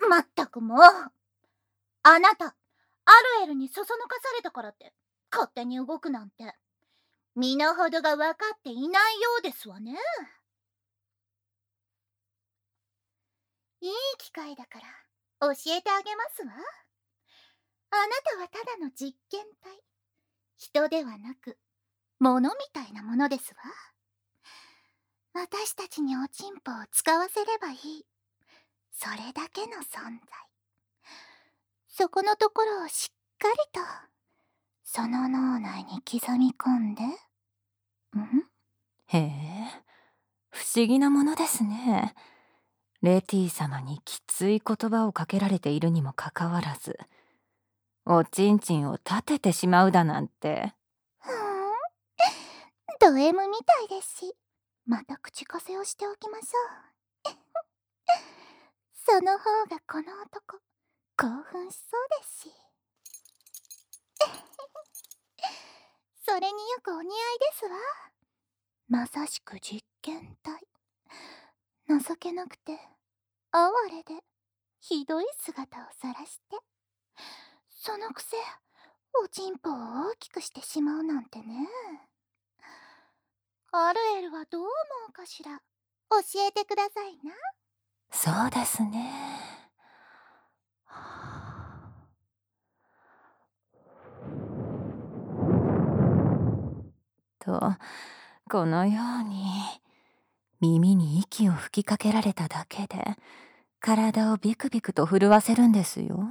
まったくもう。あなた、アルエルにそそのかされたからって勝手に動くなんて身の程が分かっていないようですわね。いい機会だから教えてあげますわ。あなたはただの実験体。人ではなく物みたいなものですわ。私たちにおちんぽを使わせればいい。それだけの存在。そこのところをしっかりとその脳内に刻み込んで。 へえ、不思議なものですね。レティ様にきつい言葉をかけられているにもかかわらず、おちんちんを立ててしまうだなんて。 ド M みたいですし、また口癖をしておきましょう。その方がこの男興奮しそうですし。それによくお似合いですわ。まさしく実験体。情けなくて哀れでひどい姿を晒して、そのくせおちんぽを大きくしてしまうなんてね。アルエルはどう思うかしら。教えてくださいな。 そうですね。と、このように耳に息を吹きかけられただけで体をビクビクと震わせるんですよ。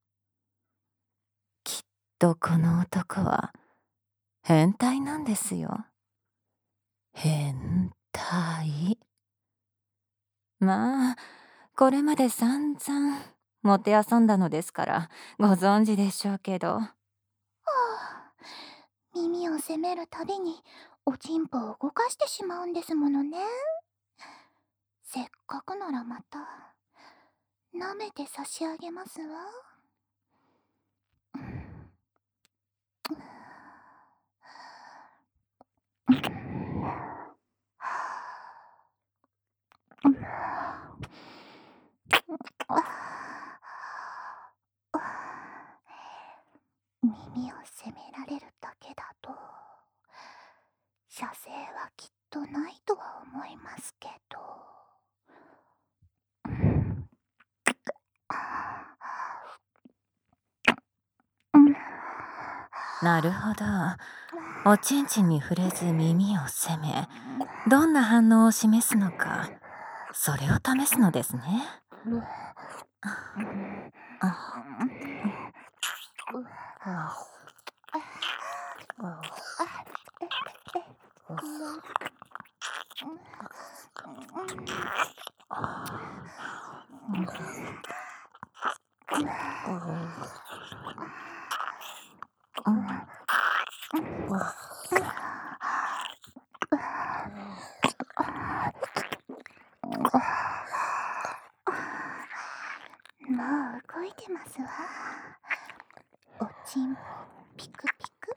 きっとこの男は変態なんですよ。変態。まあ、これまで散々もてあそんだのですからご存知でしょうけど。 耳を責めるたびにおちんぽを動かしてしまうんですものね。せっかくならまた舐めて差し上げますわ。耳を責められるだけだと射精はきっとないとは思いますけど。 なるほど。おちんちんに触れず耳を責め、どんな反応を示すのか、それを試すのですね。 もう動いてますわ。おちんぽピクピク。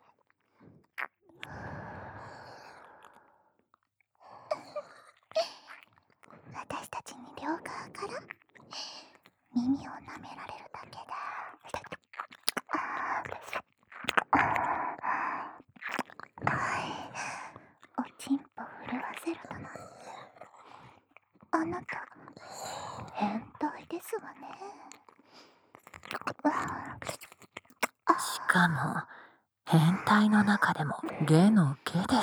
私たちに両側から耳を舐められるだけだ。おちんぽ震わせるだなんて、あなた変態ですわね。 しかも、変態の中でも下の下です。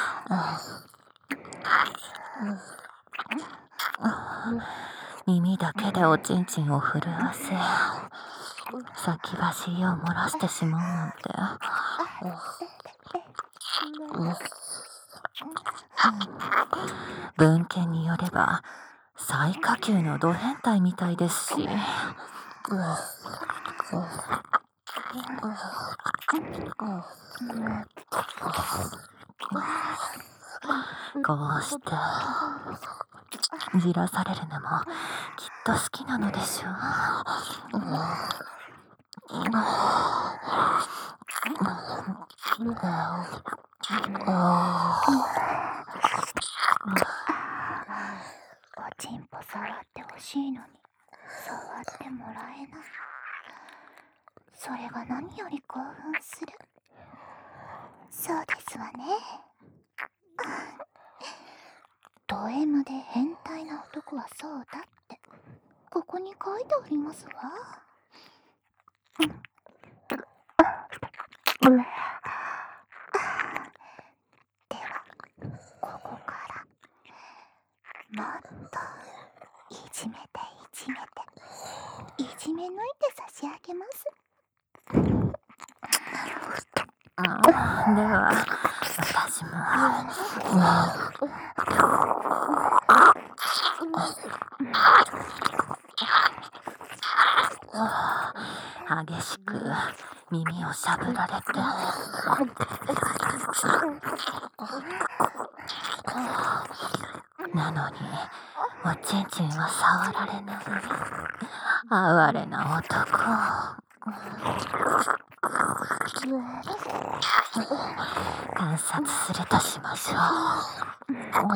耳だけでおちんちんを震わせ、先走りを漏らしてしまうなんて。文献によれば最下級のド変態みたいですし。こうしてじらされるのもきっと好きなのでしょう。 おちんぽ触ってほしいのに触ってもらえない。それが何より興奮する。そうですわね。ド M で変態な男はそうだってここに書いてありますわ。ではここからもっといじめていじめていじめ抜いて差し上げます。 では私も。激しく耳をしゃぶられて、なのにおちんちんは触られない。哀れな男。観察するとしましょう。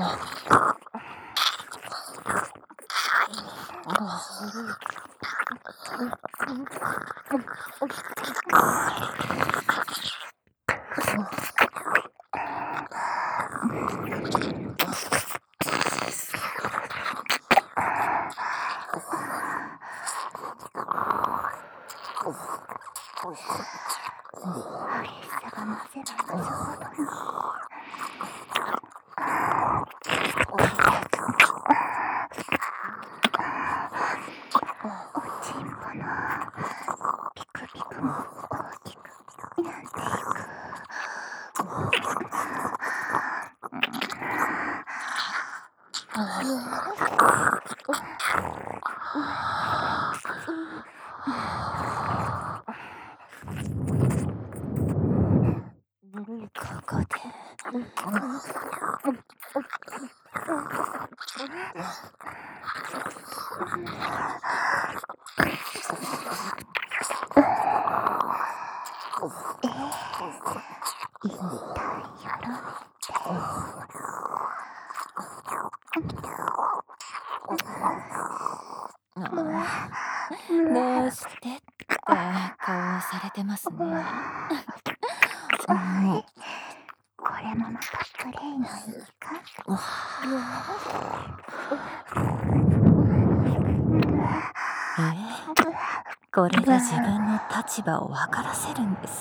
激しさが増せば増すほどにおちんぽのピクピクも大きくなっていく。 ここでどうしてって顔をされてますね。 これもまたプレイのいいか。 これで自分の立場を分からせるんです。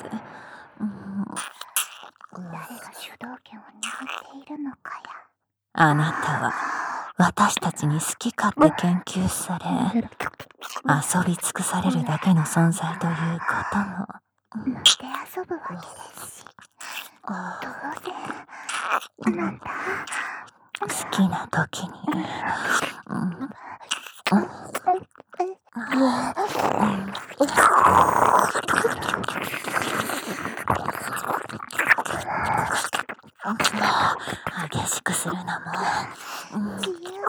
誰が主導権を握っているのかや。 あなたは私たちに好き勝手研究され、遊び尽くされるだけの存在ということも。 乗って遊ぶわけですし、当然なんだ。 好きな時に、激しくするのも、 自由です。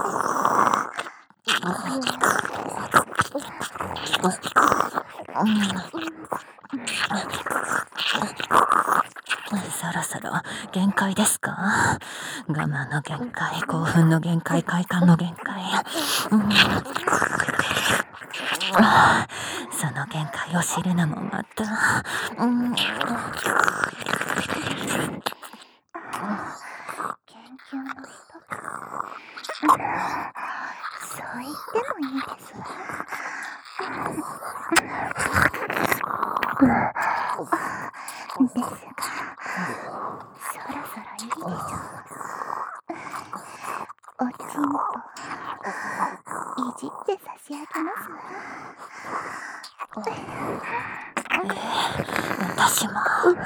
そろそろ限界ですか？我慢の限界、興奮の限界、快感の限界。その限界を知るのもまた。 研究の一つ。そう言ってもいいですわ。ですが、そろそろいいでしょう。おちんぽいじって差し上げますわ。 私も。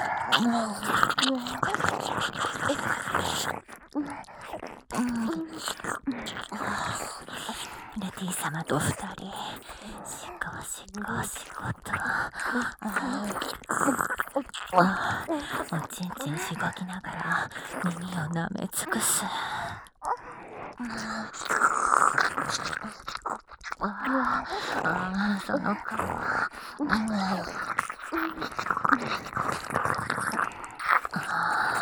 レティ様と二人、しこしこ仕事。おちんちんしごきながら耳を舐め尽くす。その顔。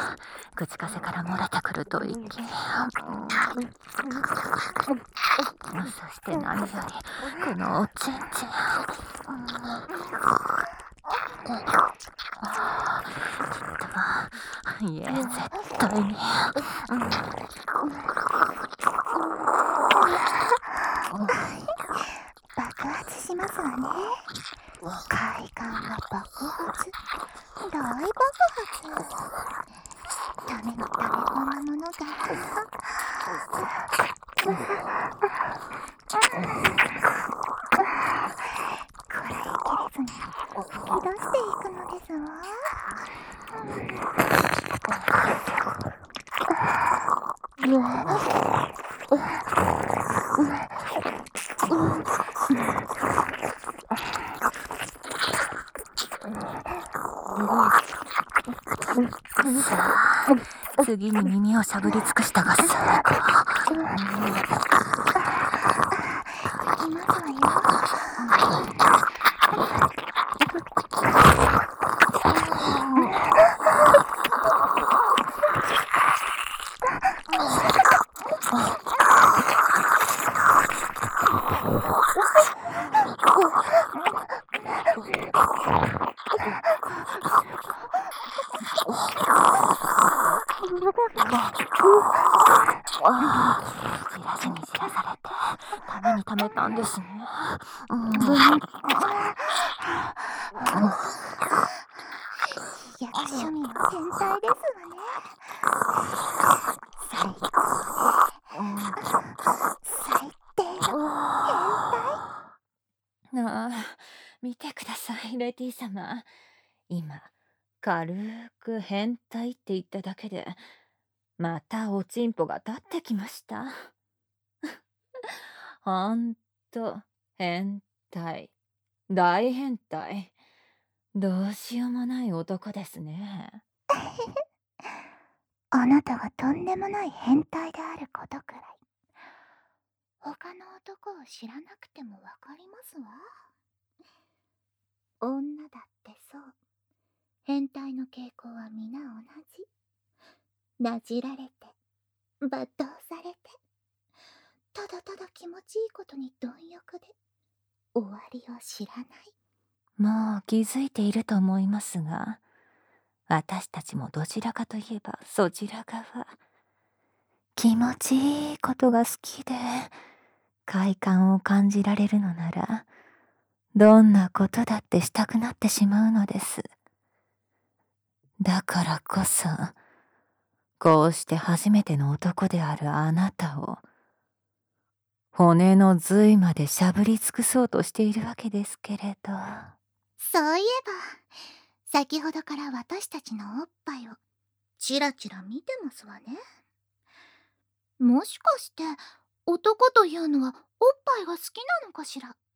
口かせから漏れてくる吐息。 そして何よりこのおちんちん。いえ、絶対に。 爆発しますわね。快感が爆発、大爆発。ため込んだものがこらえきれずに吐き出していくのですわ。 次に耳をしゃぶり尽くしたが最後。 いますわよ。 じらしにじらされてためにためたんですね。 役所民の変態ですわね。最高最低のああ、見てください、レティ様。今、軽く変態って言っただけで、またおちんぽが立ってきました。ほんと、変態。大変態。どうしようもない男ですね。 あなたがとんでもない変態であることくらい他の男を知らなくてもわかりますわ。女だってそう。変態の傾向は皆同じ。なじられて、罵倒されて、ただただ気持ちいいことに貪欲で、終わりを知らない。 もう気づいていると思いますが、私たちもどちらかといえばそちら側。気持ちいいことが好きで、快感を感じられるのなら、どんなことだってしたくなってしまうのです。だからこそ、こうして初めての男であるあなたを、骨の髄までしゃぶり尽くそうとしているわけですけれど。 そういえば、先ほどから私たちのおっぱいをチラチラ見てますわね。もしかして男というのはおっぱいが好きなのかしら。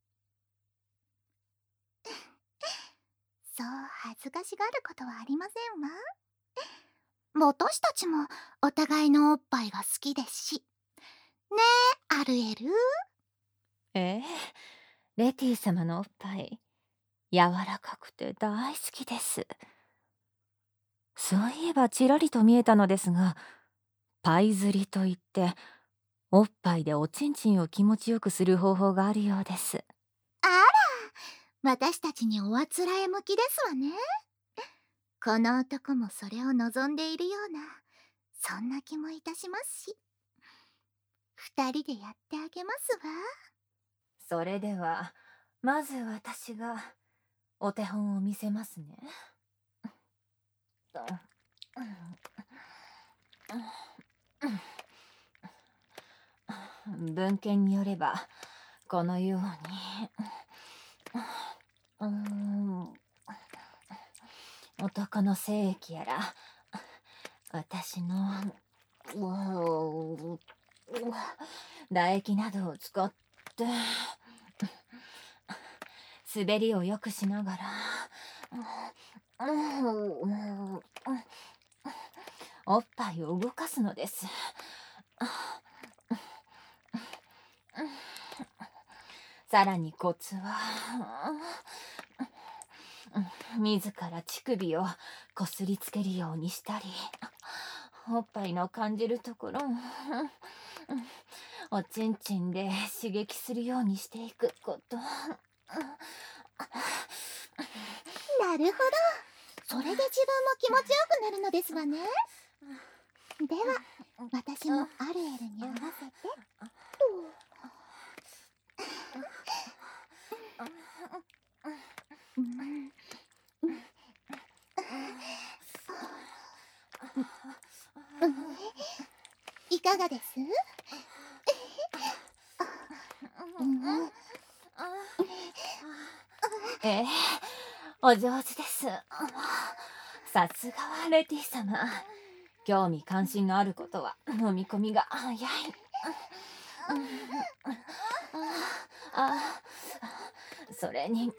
そう恥ずかしがることはありませんわ。私たちもお互いのおっぱいが好きですし。ねえ、アルエル。 レティ様のおっぱい、柔らかくて大好きです。そういえばちらりと見えたのですが、パイ釣りといって、おっぱいでおちんちんを気持ちよくする方法があるようです。 あら、私たちにおあつらえ向きですわね。この男もそれを望んでいるような、そんな気もいたしますし。二人でやってあげますわ。 それでは、まず私がお手本を見せますね。文献によれば、このように、男の精液やら、私の唾液などを使って滑りを良くしながらおっぱいを動かすのです。さらにコツは自ら乳首をこすりつけるようにしたり、おっぱいの感じるところをおちんちんで刺激するようにしていくこと。 なるほど、それで自分も気持ちよくなるのですわね。では私もアルエルに合わせていかがです？ ええ、お上手です。さすがはレティ様。興味関心のあることは飲み込みが早い。それに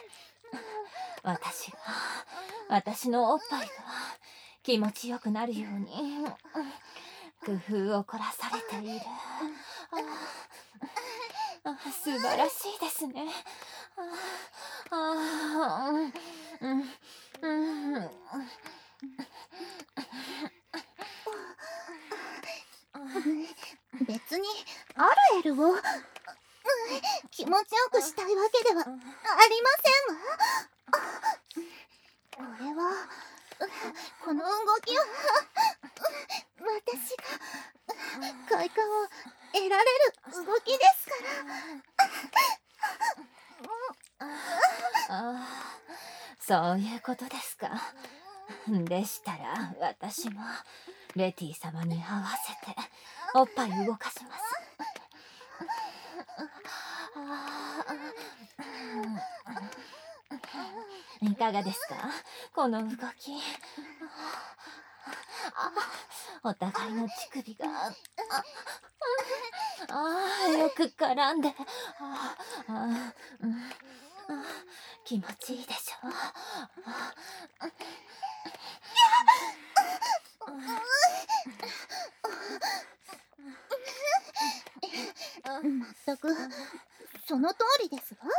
私のおっぱいが気持ちよくなるように工夫を凝らされている。素晴らしいですね。 別にアルエルを気持ちよくしたいわけではありませんわ。これはこの動きは私が快感を得られる動きですから。 そういうことですか。でしたら私もレティ様に合わせておっぱい動かします。いかがですか、この動き。お互いの乳首がよく絡んで気持ちいいでしょう。 全くその通りですわ。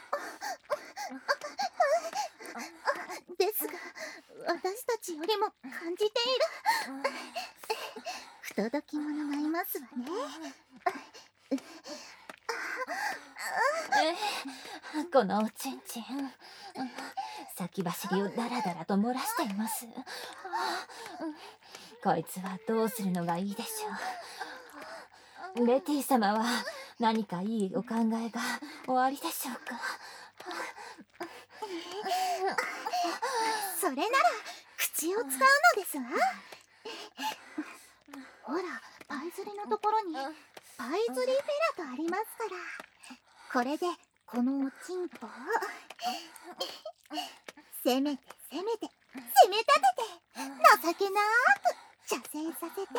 ですが私たちよりも感じている不届き者がいますわね。 このおちんちん、先走りをダラダラと漏らしています。こいつはどうするのがいいでしょう。レティ様は何かいいお考えがおありでしょうか。 それなら口を使うのですわ。ほら、パイ釣りのところにパイ釣りフェラとありますから、これでこのおちんぽを攻めて攻めて攻め立てて情けなく射精させて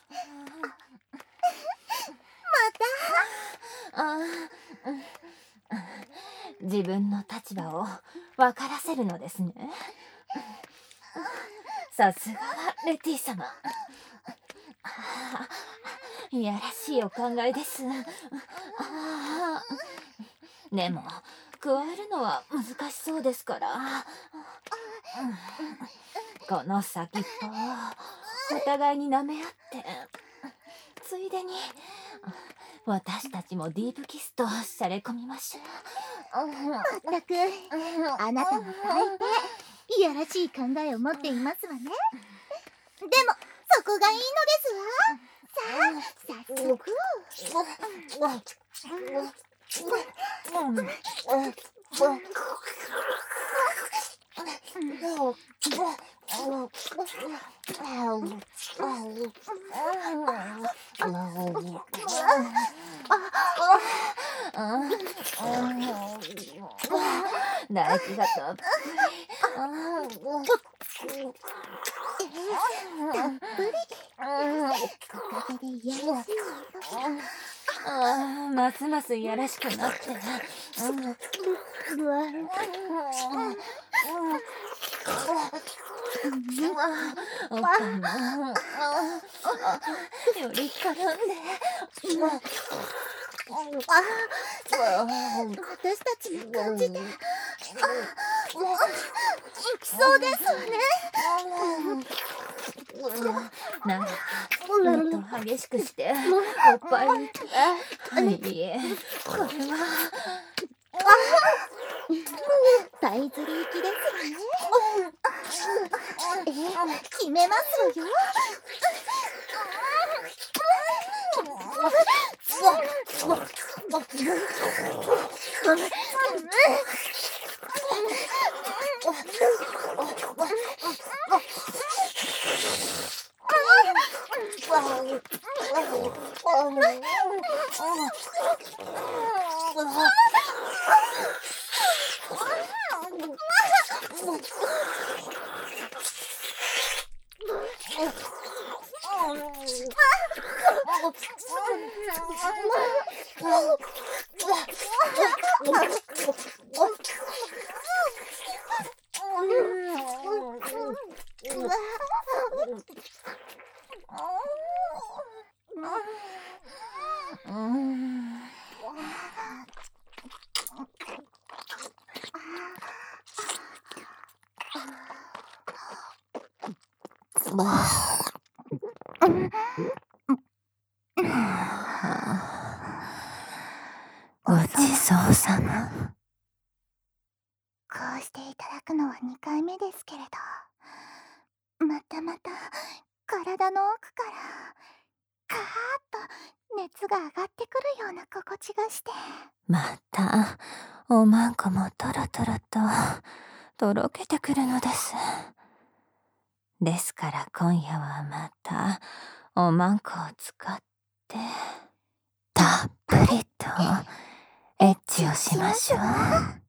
自分の立場を分からせるのですね。さすがはレティ様。いやらしいお考えです。でも加えるのは難しそうですから、この先っぽをお互いに舐め合って、ついでに私たちもディープキスとしゃれ込みましょう。 まったくあなたも大抵いやらしい考えを持っていますわね。でもそこがいいのですわ。さあ早速唾液がたっぷりおかげでいやらしいますますいやらしくなって、おっぱいもより絡んで、 私たちの感じでいきそうですわね。 ならもっと激しくしておっぱい。はい、これはさえずり行きですね。決めますわよ。 ごちそうさま。 こうしていただくのは2回目ですけれど、また体の奥からカーッと熱が上がってくるような心地がして、 またおまんこもトロトロととろけてくるのです。ですから今夜はまたおまんこを使ってたっぷりとエッチをしましょう。